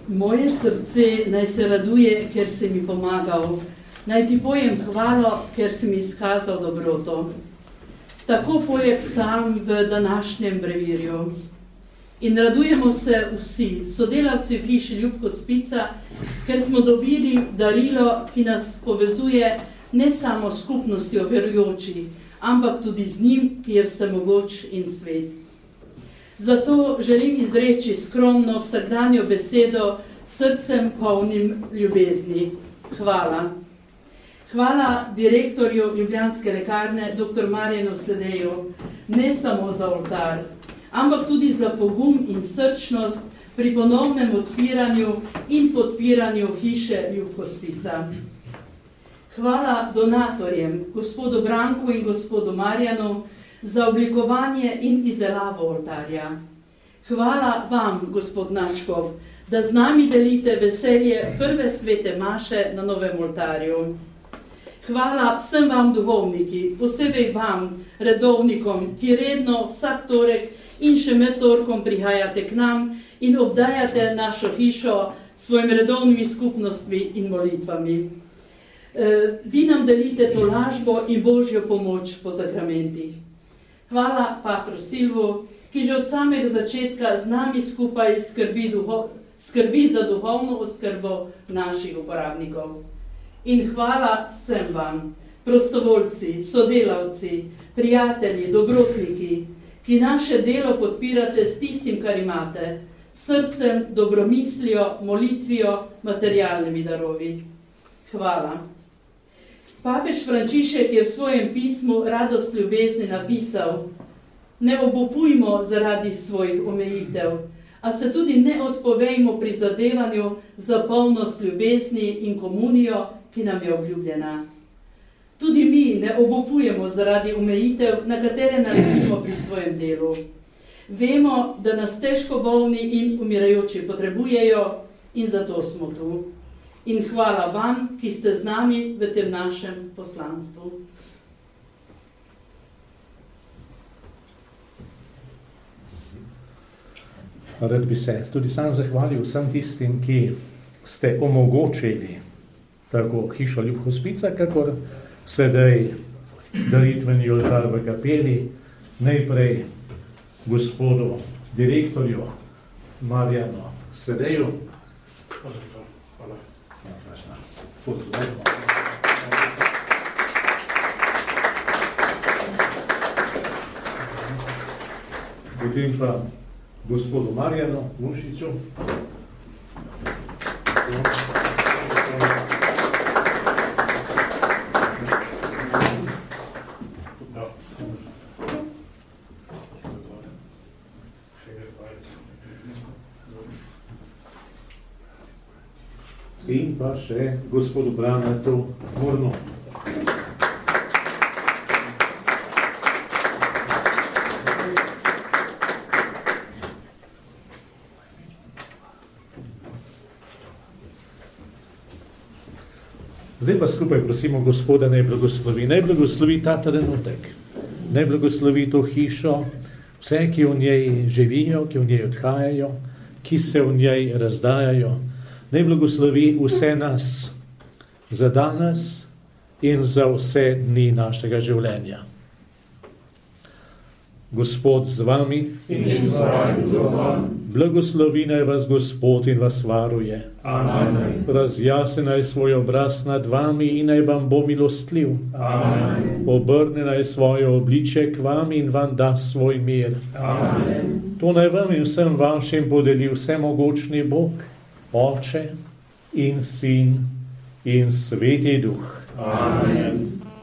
Moje srce naj se raduje, ker si mi pomagal. Naj ti pojem hvalo, ker si mi izkazal dobroto. Tako poje psalm v današnjem brevirju. In radujemo se vsi, sodelavci v hiši Ljub Hospica, ker smo dobili darilo, ki nas povezuje ne samo s skupnostjo verujočih, ampak tudi z njim, ki je vsemogoč in svet. Zato želim izreči skromno vsakdanjo besedo srcem polnim ljubezni. Hvala. Hvala direktorju Ljubljanske lekarne, dr. Marjanu Sedeju, ne samo za oltar, ampak tudi za pogum in srčnost pri ponovnem odpiranju in podpiranju hiše Ljub Hospica. Hvala donatorjem, gospodu Branku in gospodu Marjanu, za oblikovanje in izdelavo oltarja. Hvala vam, gospod Načkov, da z nami delite veselje prve svete maše na novem oltarju. Hvala vsem vam duhovniki, posebej vam, redovnikom, ki redno vsak torek in še med torkom prihajate k nam in obdajate našo hišo s svojimi redovnimi skupnostmi in molitvami. Vi nam delite tolažbo in Božjo pomoč po zakramentih. Hvala patru Silvu, ki že od samega začetka z nami skupaj skrbi za duhovno oskrbo naših uporabnikov. In hvala vsem vam, prostovoljci, sodelavci, prijatelji, dobrotniki, ki naše delo podpirate s tistim, kar imate, srcem, dobromislijo, molitvijo, materialnimi darovi. Hvala. Papež Frančišek je v svojem pismu Radost ljubezni napisal: ne obupujmo zaradi svojih omejitev, a se tudi ne odpovejmo prizadevanju za polnost ljubezni in komunijo, ki nam je obljubljena. Tudi mi ne obupujemo zaradi omejitev, na katere naletimo pri svojem delu. Vemo, da nas težko bolni in umirajoči potrebujejo in zato smo tu. In hvala vam, ki ste z nami v tem našem poslanstvu. Rad bi se tudi sam zahvalil vsem tistim, ki ste omogočili tako hišo Ljub Hospica, kakor sedaj daritveni oltar v kapeli. Najprej gospodu direktorju Marjanu Sedeju. Potem pa gospodu Marjanu Mušiču. In pa še gospodu Branetu Mornu. Zdaj pa skupaj prosimo Gospoda, naj blagoslovi ta trenutek, naj blagoslovi to hišo, vse, ki v njej živijo, ki v njej odhajajo, ki se v njej razdajajo. Naj blagoslovi vse nas za danes in za vse dni našega življenja. Gospod z vami in z vami duhom. Blagoslovi naj vas Gospod in vas varuje. Amen. Razjasni naj svoj obraz nad vami in naj vam bo milostljiv. Amen. Obrne naj svoje obličje k vam in vam da svoj mir. Amen. To naj vam in vsem vašim podeli vsemogočni Bog, Oče in Sin in Sveti Duh. Amen.